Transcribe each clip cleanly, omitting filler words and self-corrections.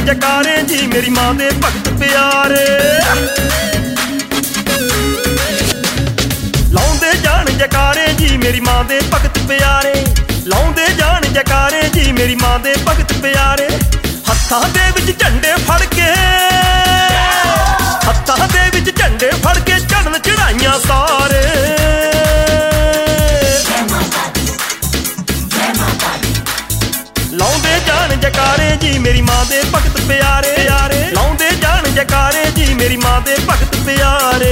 जकारे जी मेरी मां दे भगत प्यारे। लाउंदे जान जकारे जी मेरी मां दे भगत प्यारे। लाउंदे जान जकारे जी मेरी मां दे भगत प्यारे। हत्थां दे विच झंडे फड़ के, हत्थां दे विच झंडे फड़ के चढ़न चढ़ाइयां सारे। लाउंदे जान जकारे जी मेरी मां दे भगत प्यारे। लाउंदे जान जकारे जी मेरी मां दे भगत प्यारे।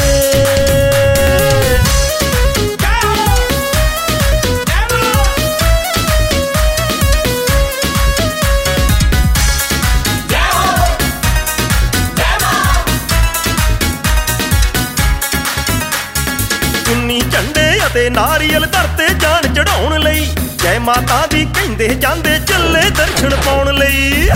चुन्नी झंडे अते नारियल धरते जान चढ़ाउण लई। जय माता दी कहिंदे जांदे चले दर्शन पाउण लई।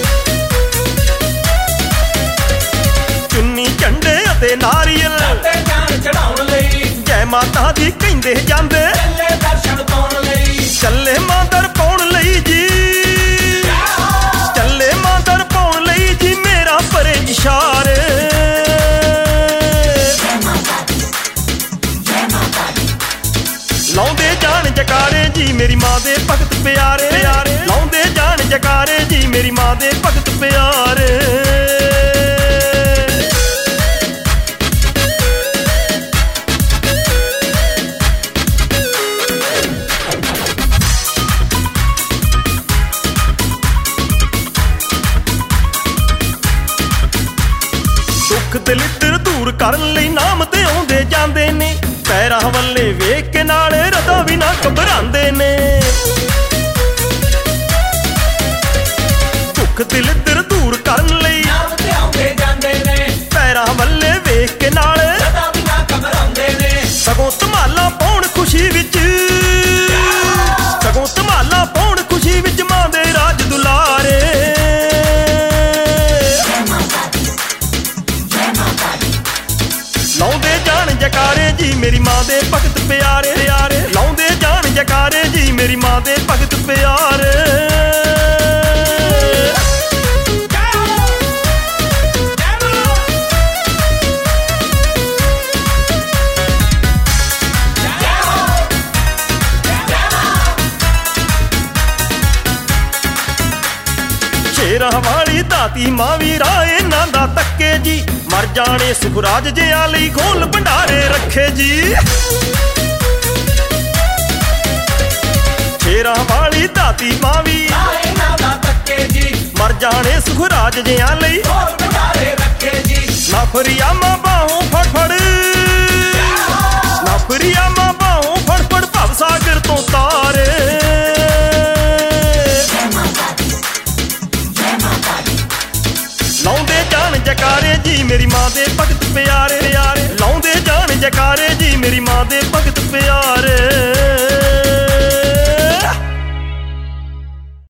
चुन्नी झंडे अते नारियल धरते जान चढ़ाउण लई। जय माता दी कहिंदे जांदे चले दर्शन पाउण लई। चले मादर पाउण लई जी, चले मादर पाउण लई जी मेरा परे इशारे। लाउंदे जान जकारे जी मेरी मां दे भगत प्यारे। लाउंदे जान जकारे जी मेरी मां दे भगत प्यारे। दुख दलिद्र दूर करन लई नाम ते आउंदे जांदे ने। पैरां वल्ले वेख के नाले रदा भी ना घबरांदे ने। दुख दलिद्र दूर करन लई नाम ते आउंदे जांदे ने। पैरां वल्ले वेख के नाले रदा भी ना घबरांदे ने। सगों धमाला पाउण खुशी विच, सगों धमाला पाउण खुशी विच मां दे राज दुलारे। लाउंदे जान जकारे जी मेरी मां दे भगत प्यारे। लाउंदे जान जकारे जी मेरी मां दे भगत प्यारे। शेरां वाली दाती मां वी राए ना दा तक्के जी। मर जाने सुखराज जिया लई खोल भंडारे रखे जी। शेरां वाली दाती मां वी राए ना दा तक्के जी। मर जाने सुखराज जिया लई खोल भंडारे रखे जी। नाफरिया मां बाहों फड़ फड़, नाफरिया मां बाहों फड़ फड़ भव सागर तो तारे। लाउंदे जान जकारे जी मेरी मां दे भगत प्यारे। लाउंदे जान जकारे जी मेरी मां दे भगत प्यारे।